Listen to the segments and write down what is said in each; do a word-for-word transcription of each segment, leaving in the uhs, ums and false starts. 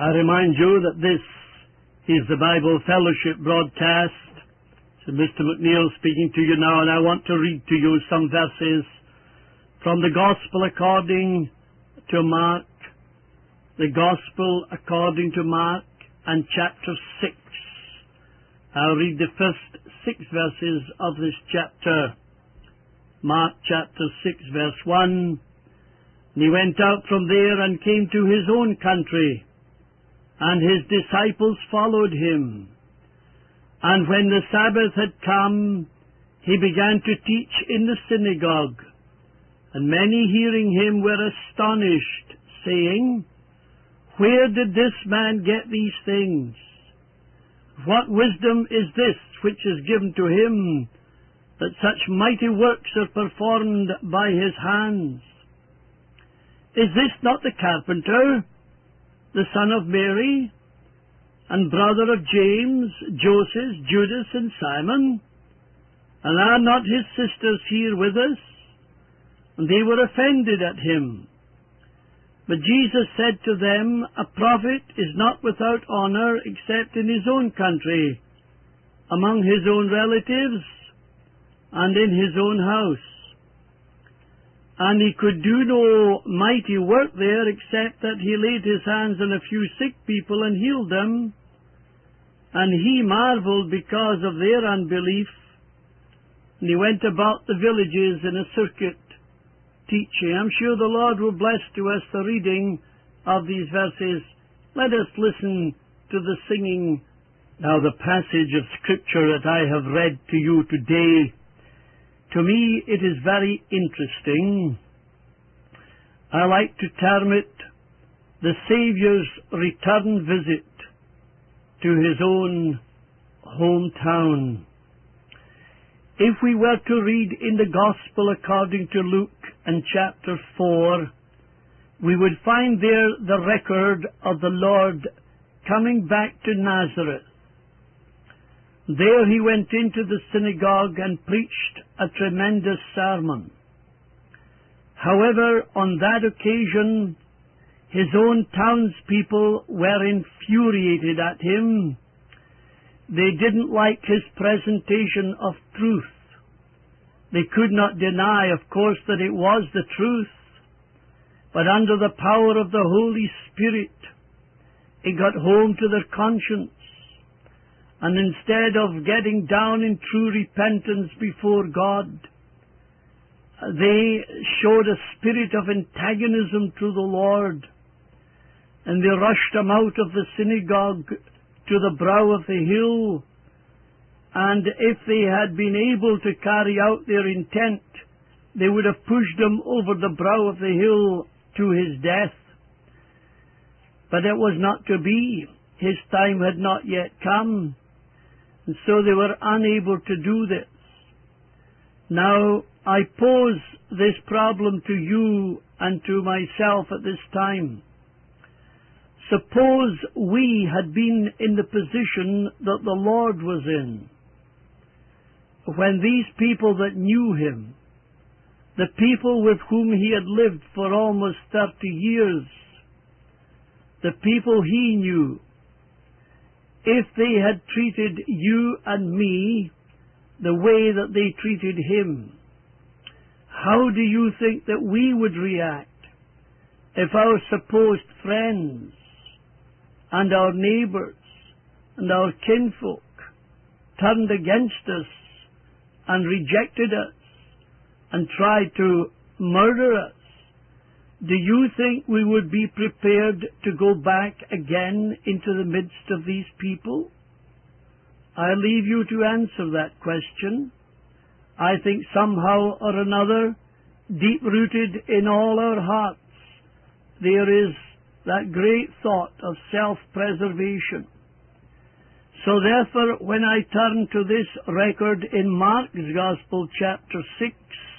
I remind you that this is the Bible Fellowship broadcast. So Mister McNeil speaking to you now, and I want to read to you some verses from the Gospel according to Mark, the Gospel according to Mark, and chapter six. I'll read the first six verses of this chapter. Mark chapter six, verse one. And he went out from there and came to his own country, and his disciples followed him. And when the Sabbath had come, he began to teach in the synagogue. And many hearing him were astonished, saying, Where did this man get these things? What wisdom is this which is given to him, that such mighty works are performed by his hands? Is this not the carpenter, the son of Mary, and brother of James, Joseph, Judas, and Simon? And are not his sisters here with us? And they were offended at him. But Jesus said to them, A prophet is not without honor except in his own country, among his own relatives, and in his own house. And he could do no mighty work there, except that he laid his hands on a few sick people and healed them. And he marveled because of their unbelief. And he went about the villages in a circuit, teaching. I'm sure the Lord will bless to us the reading of these verses. Let us listen to the singing. Now the passage of Scripture that I have read to you today, to me it is very interesting. I like to term it the Saviour's return visit to his own hometown. If we were to read in the Gospel according to Luke and chapter four, we would find there the record of the Lord coming back to Nazareth. There he went into the synagogue and preached a tremendous sermon. However, on that occasion, his own townspeople were infuriated at him. They didn't like his presentation of truth. They could not deny, of course, that it was the truth, but under the power of the Holy Spirit, it got home to their conscience. And instead of getting down in true repentance before God, they showed a spirit of antagonism to the Lord, and they rushed him out of the synagogue to the brow of the hill. And if they had been able to carry out their intent, they would have pushed him over the brow of the hill to his death. But it was not to be. His time had not yet come. And so they were unable to do this. Now, I pose this problem to you and to myself at this time. Suppose we had been in the position that the Lord was in, when these people that knew him, the people with whom he had lived for almost thirty years, the people he knew, if they had treated you and me the way that they treated him, how do you think that we would react if our supposed friends and our neighbors and our kinfolk turned against us and rejected us and tried to murder us? Do you think we would be prepared to go back again into the midst of these people? I leave you to answer that question. I think somehow or another, deep-rooted in all our hearts, there is that great thought of self-preservation. So therefore, when I turn to this record in Mark's Gospel, chapter six,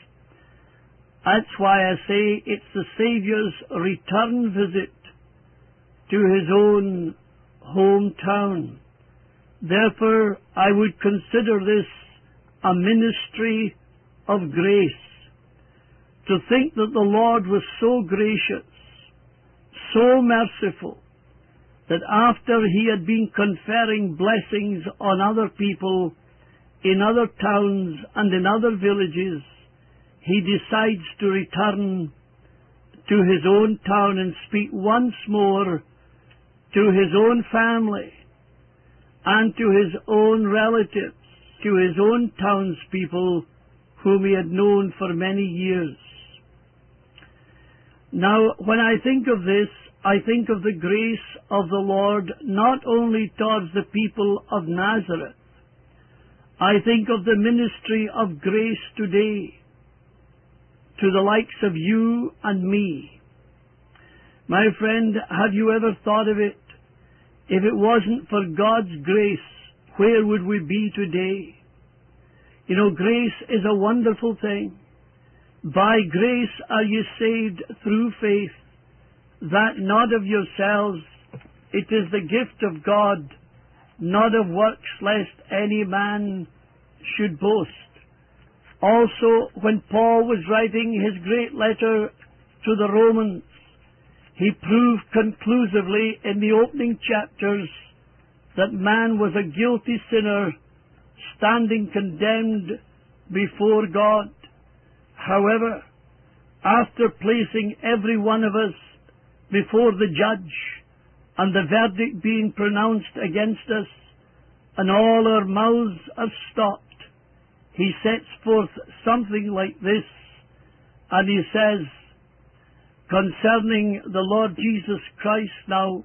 that's why I say it's the Saviour's return visit to his own hometown. Therefore, I would consider this a ministry of grace. To think that the Lord was so gracious, so merciful, that after he had been conferring blessings on other people in other towns and in other villages, he decides to return to his own town and speak once more to his own family and to his own relatives, to his own townspeople whom he had known for many years. Now, when I think of this, I think of the grace of the Lord not only towards the people of Nazareth. I think of the ministry of grace today to the likes of you and me. My friend, have you ever thought of it? If it wasn't for God's grace, where would we be today? You know, grace is a wonderful thing. By grace are you saved through faith, that not of yourselves, it is the gift of God, not of works, lest any man should boast. Also, when Paul was writing his great letter to the Romans, he proved conclusively in the opening chapters that man was a guilty sinner standing condemned before God. However, after placing every one of us before the judge and the verdict being pronounced against us, and all our mouths are stopped, he sets forth something like this, and he says, concerning the Lord Jesus Christ now,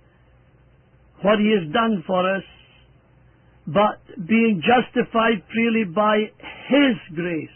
what he has done for us, but being justified freely by his grace.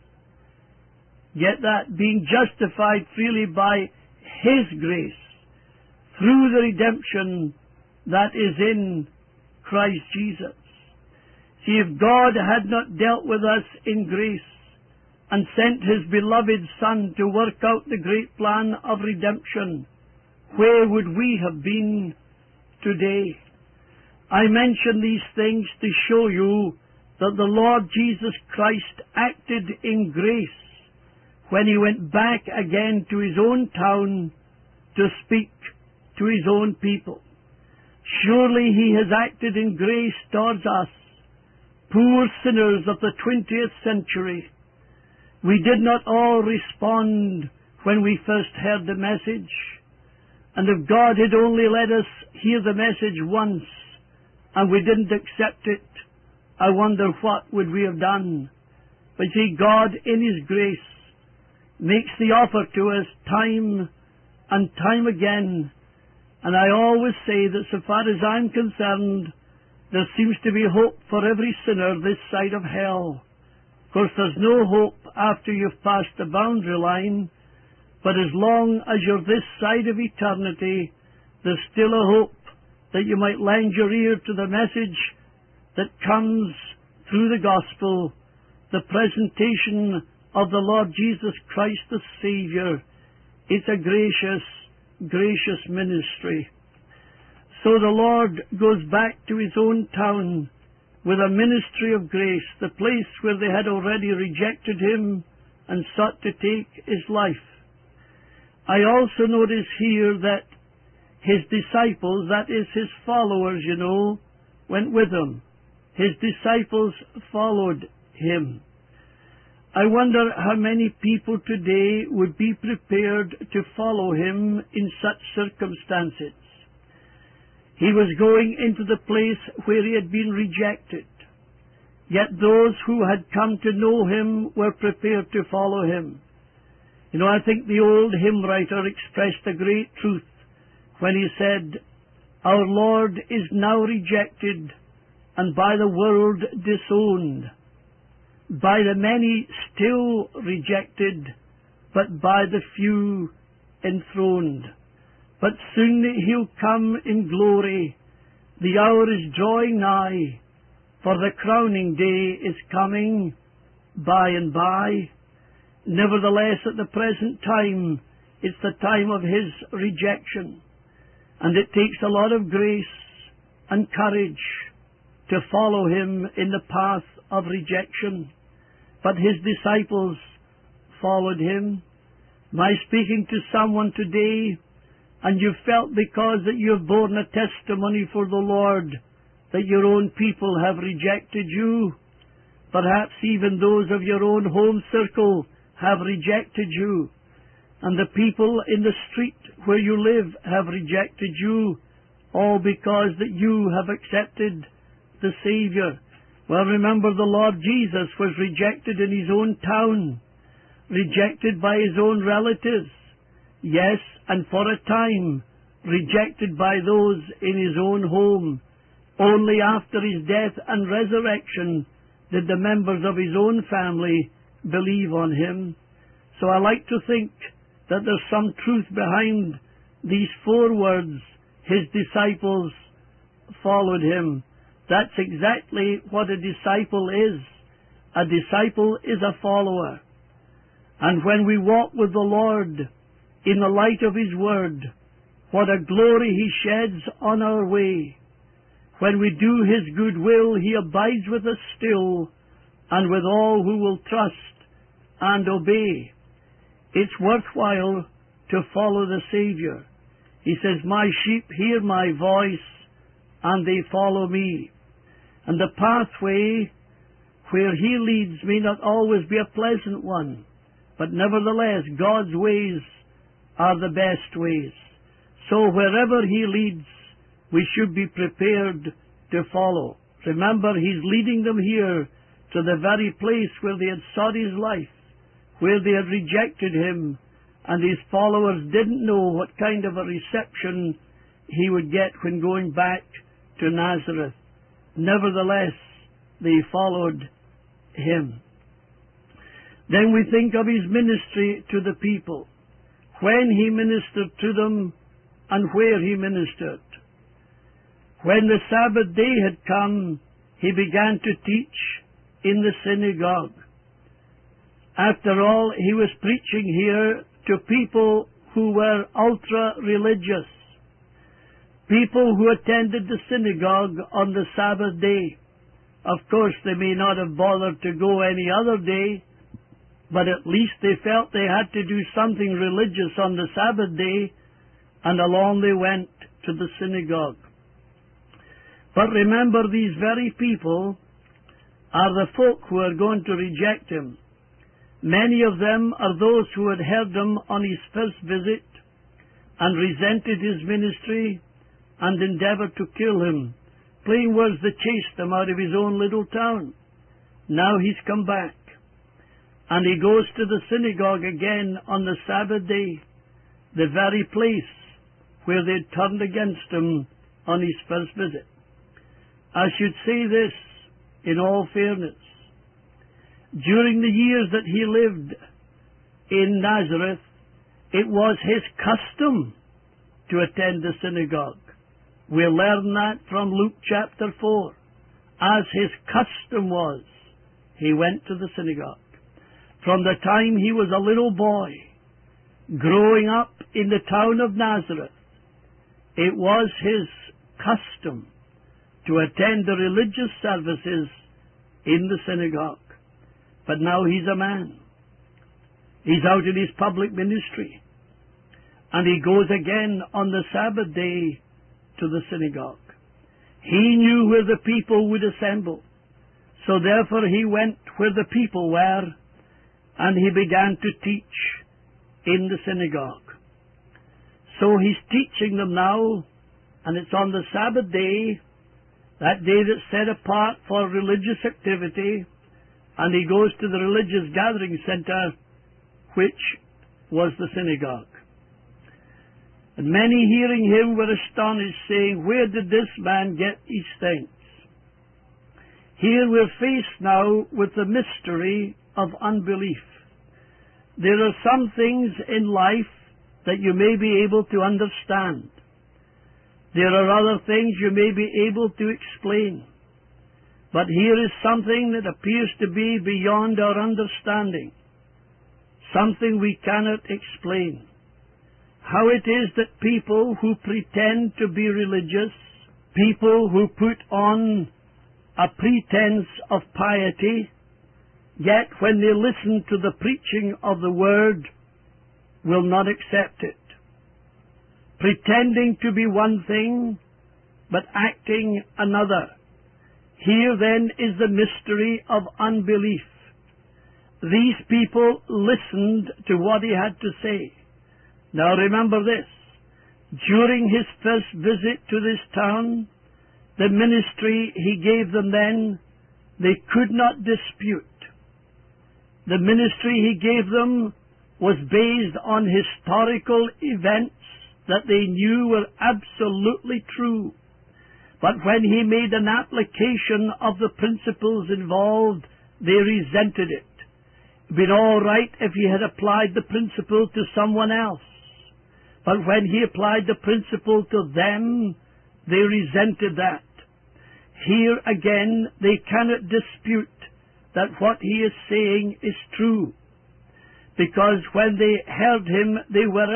Get that? Being justified freely by his grace, through the redemption that is in Christ Jesus. See, if God had not dealt with us in grace and sent his beloved Son to work out the great plan of redemption, where would we have been today? I mention these things to show you that the Lord Jesus Christ acted in grace when he went back again to his own town to speak to his own people. Surely he has acted in grace towards us, poor sinners of the twentieth century. We did not all respond when we first heard the message. And if God had only let us hear the message once and we didn't accept it, I wonder what would we have done. But see, God in his grace makes the offer to us time and time again. And I always say that so far as I'm concerned, there seems to be hope for every sinner this side of hell. Of course, there's no hope after you've passed the boundary line, but as long as you're this side of eternity, there's still a hope that you might lend your ear to the message that comes through the gospel, the presentation of the Lord Jesus Christ the Savior. It's a gracious, gracious ministry. So the Lord goes back to his own town with a ministry of grace, the place where they had already rejected him and sought to take his life. I also notice here that his disciples, that is his followers, you know, went with him. His disciples followed him. I wonder how many people today would be prepared to follow him in such circumstances. He was going into the place where he had been rejected. Yet those who had come to know him were prepared to follow him. You know, I think the old hymn writer expressed a great truth when he said, "Our Lord is now rejected and by the world disowned, by the many still rejected, but by the few enthroned. But soon he'll come in glory, the hour is drawing nigh, for the crowning day is coming by and by. Nevertheless, at the present time, it's the time of his rejection, and it takes a lot of grace and courage to follow him in the path of rejection. But his disciples followed him. Am I speaking to someone today? and you felt because that you have borne a testimony for the Lord that your own people have rejected you. Perhaps even those of your own home circle have rejected you, and the people in the street where you live have rejected you, all because that you have accepted the Savior. Well, remember, the Lord Jesus was rejected in his own town, rejected by his own relatives, yes, and for a time rejected by those in his own home. Only after his death and resurrection did the members of his own family believe on him. So I like to think that there's some truth behind these four words, his disciples followed him. That's exactly what a disciple is. A disciple is a follower. And when we walk with the Lord in the light of his word, what a glory he sheds on our way. When we do his good will, he abides with us still, and with all who will trust and obey. It's worthwhile to follow the Savior. He says, my sheep hear my voice, and they follow me. And the pathway where he leads may not always be a pleasant one, but nevertheless, God's ways are the best ways. So wherever he leads, we should be prepared to follow. Remember, he's leading them here to the very place where they had sought his life, where they had rejected him, and his followers didn't know what kind of a reception he would get when going back to Nazareth. Nevertheless, they followed him. Then we think of his ministry to the people, when he ministered to them and where he ministered. When the Sabbath day had come, he began to teach in the synagogue. After all, he was preaching here to people who were ultra-religious, people who attended the synagogue on the Sabbath day. Of course, they may not have bothered to go any other day, but at least they felt they had to do something religious on the Sabbath day, and along they went to the synagogue. But remember, these very people are the folk who are going to reject him. Many of them are those who had heard him on his first visit and resented his ministry and endeavored to kill him. Plain words, they chased him out of his own little town. Now he's come back, and he goes to the synagogue again on the Sabbath day, the very place where they'd turned against him on his first visit. I should say this in all fairness. During the years that he lived in Nazareth, it was his custom to attend the synagogue. We learn that from Luke chapter four. As his custom was, he went to the synagogue. From the time he was a little boy, growing up in the town of Nazareth, it was his custom to attend the religious services in the synagogue. But now he's a man. He's out in his public ministry, and he goes again on the Sabbath day to the synagogue. He knew where the people would assemble, so therefore he went where the people were, and he began to teach in the synagogue. So he's teaching them now, and it's on the Sabbath day, that day that's set apart for religious activity, and he goes to the religious gathering center, which was the synagogue. And many hearing him were astonished, saying, where did this man get these things? Here we're faced now with the mystery of unbelief. There are some things in life that you may be able to understand. There are other things you may be able to explain. But here is something that appears to be beyond our understanding, something we cannot explain. How it is that people who pretend to be religious, people who put on a pretense of piety, yet when they listen to the preaching of the Word, will not accept it. pretending to be one thing, but acting another. Here then is the mystery of unbelief. These people listened to what he had to say. Now remember this. During his first visit to this town, the ministry he gave them then, they could not dispute. The ministry he gave them was based on historical events that they knew were absolutely true. But when he made an application of the principles involved, they resented it. It would been all right if he had applied the principle to someone else. But when he applied the principle to them, they resented that. Here again, they cannot dispute that what he is saying is true. Because when they heard him, they were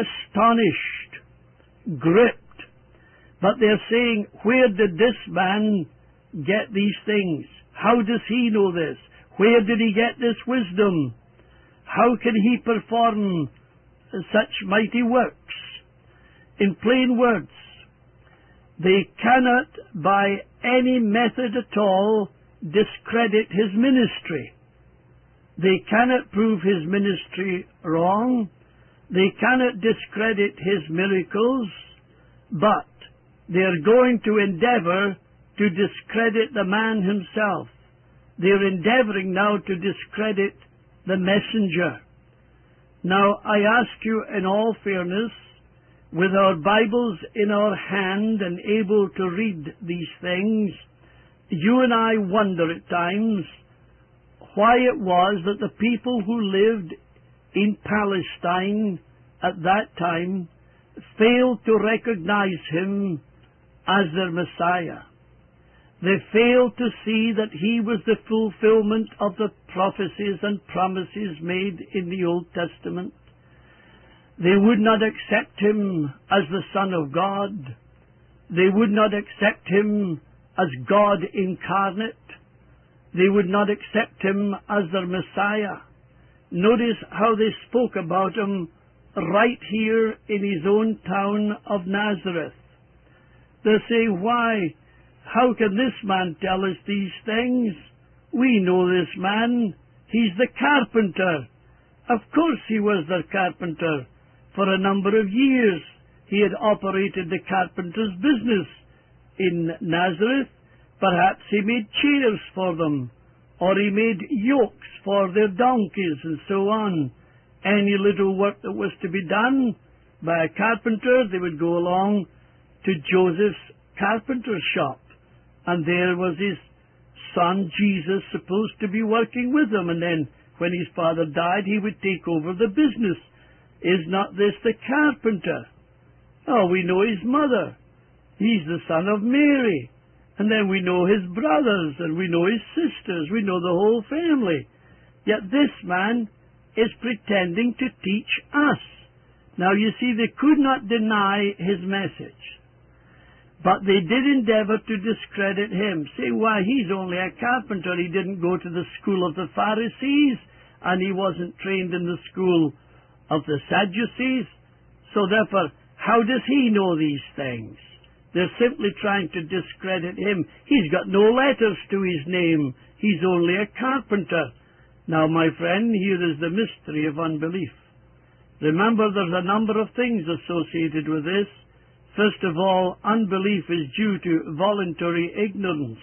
astonished, gripped. But they're saying, where did this man get these things? How does he know this? Where did he get this wisdom? How can he perform such mighty works? In plain words, they cannot by any method at all discredit his ministry. They cannot prove his ministry wrong. They cannot discredit his miracles, but they are going to endeavor to discredit the man himself. They are endeavoring now to discredit the messenger. Now, I ask you in all fairness, with our Bibles in our hand and able to read these things, you and I wonder at times why it was that the people who lived in Palestine at that time failed to recognize him as their Messiah. They failed to see that he was the fulfillment of the prophecies and promises made in the Old Testament. They would not accept him as the Son of God. They would not accept him as God incarnate. They would not accept him as their Messiah. Notice how they spoke about him right here in his own town of Nazareth. They say, why? How can this man tell us these things? We know this man. He's the carpenter. Of course he was the carpenter. For a number of years he had operated the carpenter's business in Nazareth. Perhaps he made chairs for them, or he made yokes for their donkeys and so on. Any little work that was to be done by a carpenter, they would go along to Joseph's carpenter's shop. And there was his son Jesus supposed to be working with him. And then when his father died, he would take over the business. Is not this the carpenter? Oh, we know his mother. He's the son of Mary. And then we know his brothers, and we know his sisters. We know the whole family. Yet this man is pretending to teach us. Now, you see, they could not deny his message. But they did endeavor to discredit him. Say, why, he's only a carpenter. He didn't go to the school of the Pharisees, and he wasn't trained in the school of the Sadducees. So therefore, how does he know these things? They're simply trying to discredit him. He's got no letters to his name. He's only a carpenter. Now, my friend, here is the mystery of unbelief. Remember, there's a number of things associated with this. First of all, unbelief is due to voluntary ignorance.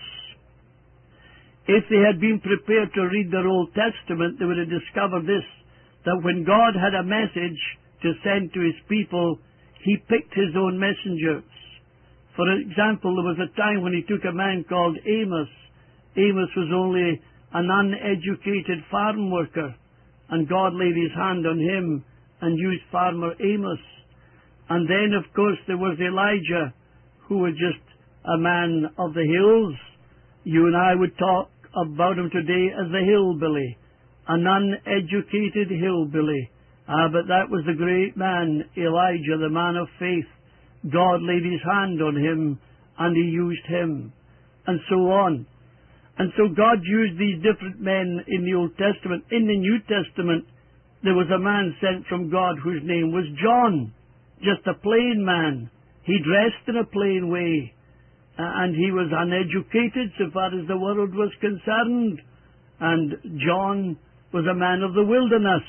If they had been prepared to read their Old Testament, they would have discovered this, that when God had a message to send to his people, he picked his own messengers. For example, there was a time when he took a man called Amos. Amos was only an uneducated farm worker, and God laid his hand on him and used farmer Amos. And then, of course, there was Elijah, who was just a man of the hills. You and I would talk about him today as a hillbilly, an uneducated hillbilly. Ah, but that was the great man, Elijah, the man of faith. God laid his hand on him, and he used him, and so on. And so God used these different men in the Old Testament. In the New Testament, there was a man sent from God whose name was John. Just a plain man. He dressed in a plain way, and he was uneducated so far as the world was concerned. And John was a man of the wilderness.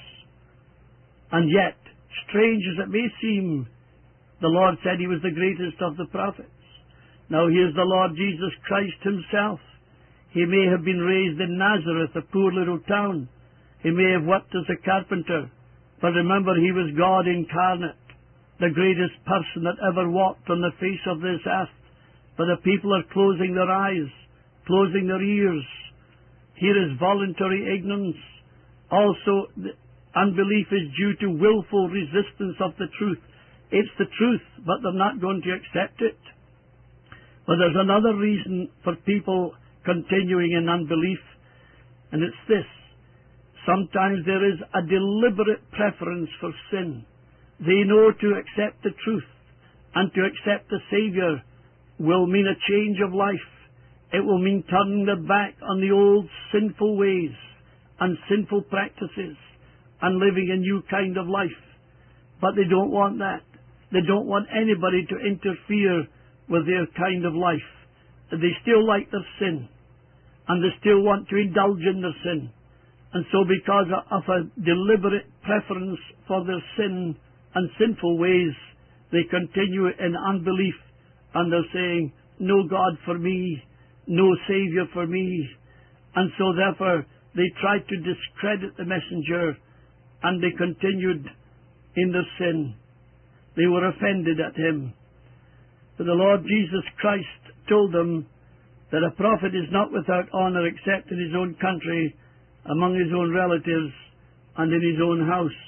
And yet, strange as it may seem, the Lord said he was the greatest of the prophets. Now here's the Lord Jesus Christ himself. He may have been raised in Nazareth, a poor little town. He may have worked as a carpenter. But remember, he was God incarnate, the greatest person that ever walked on the face of this earth. But the people are closing their eyes, closing their ears. Here is voluntary ignorance. Also, the unbelief is due to willful resistance of the truth. It's the truth, but they're not going to accept it. But there's another reason for people continuing in unbelief, and it's this. Sometimes there is a deliberate preference for sin. They know to accept the truth and to accept the Savior will mean a change of life. It will mean turning their back on the old sinful ways and sinful practices and living a new kind of life. But they don't want that. They don't want anybody to interfere with their kind of life. They still like their sin, and they still want to indulge in their sin. And so because of a deliberate preference for their sin and sinful ways, they continue in unbelief, and they're saying, no God for me, no Savior for me. And so therefore they tried to discredit the messenger, and they continued in their sin. They were offended at him. But the Lord Jesus Christ told them that a prophet is not without honor except in his own country, among his own relatives, and in his own house.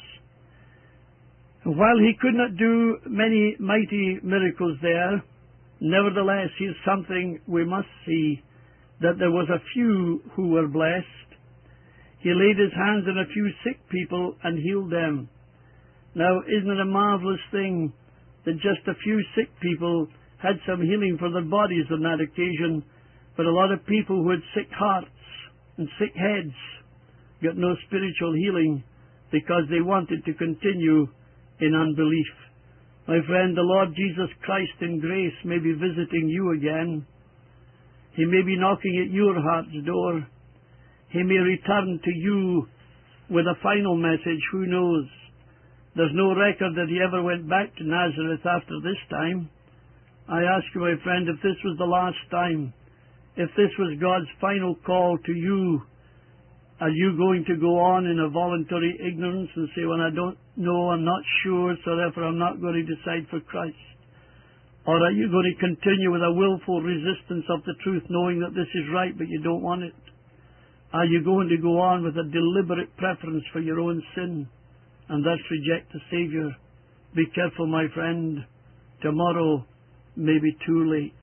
While he could not do many mighty miracles there, nevertheless, here's something we must see, that there was a few who were blessed. He laid his hands on a few sick people and healed them. Now, isn't it a marvelous thing that just a few sick people had some healing for their bodies on that occasion, but a lot of people who had sick hearts and sick heads got no spiritual healing because they wanted to continue in unbelief. My friend, the Lord Jesus Christ in grace may be visiting you again. He may be knocking at your heart's door. He may return to you with a final message. Who knows? There's no record that he ever went back to Nazareth after this time. I ask you, my friend, if this was the last time, if this was God's final call to you, are you going to go on in a voluntary ignorance and say, well, I don't know, I'm not sure, so therefore I'm not going to decide for Christ? Or are you going to continue with a willful resistance of the truth, knowing that this is right, but you don't want it? Are you going to go on with a deliberate preference for your own sin and thus reject the Savior? Be careful, my friend. Tomorrow may be too late.